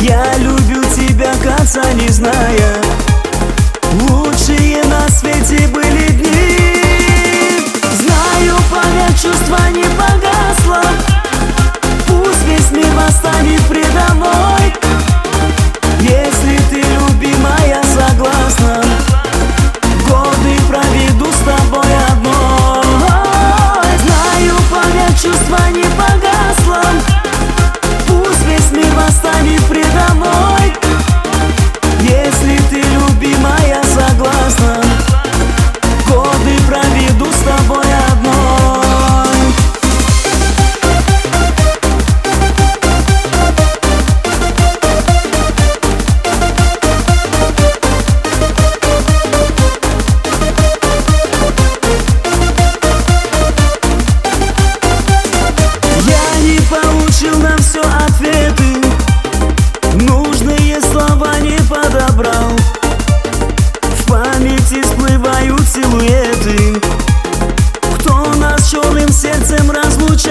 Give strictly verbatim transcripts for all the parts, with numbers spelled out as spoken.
Я люблю тебя, конца не зная. Лучшие на свете были дни. Знаю, пока чувство не погасло, пусть весь мир восстанет предо мной. Если ты, любимая, согласна, годы проведу с тобой одной. Знаю, пока чувство не погасло, пусть весь мир восстанет предо мной. Если ты, любимая, согласна, годы проведу с тобой одной. Я не получил на все ответы, нужные слова не подобрал. В памяти всплывают силуэты, кто нас черным сердцем разлучал.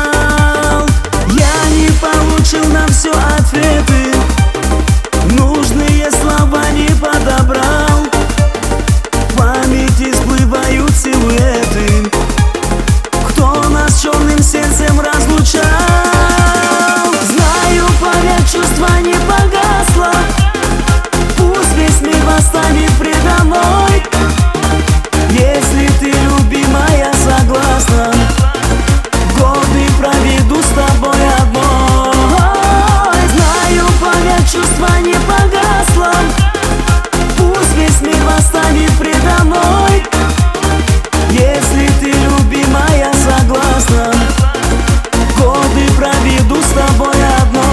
Я не получил на все ответы, нужные слова не подобрал. В памяти всплывают силуэты, кто нас черным сердцем разлучал. Знаю, пока чувство не погасло, пусть весь мир восстанет предо мной. Если ты, любимая, согласна, годы проведу с тобой одной. Знаю, пока чувство не погасло, пусть весь мир восстанет предо мной. Если ты, любимая, согласна, годы проведу с тобой одной.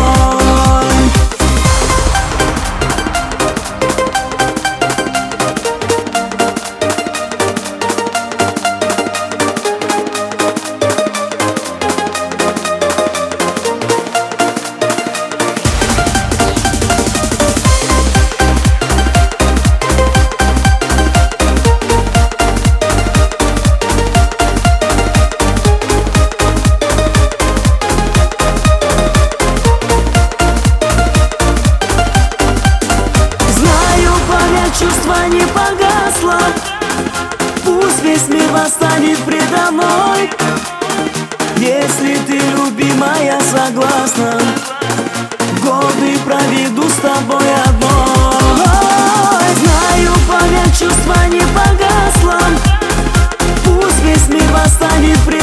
Чувство не погасло, пусть весь мир восстанет предо мной. Если ты, любимая, согласна, годы проведу с тобой одной. Знаю, пока чувство не погасло, пусть весь мир восстанет предо мной.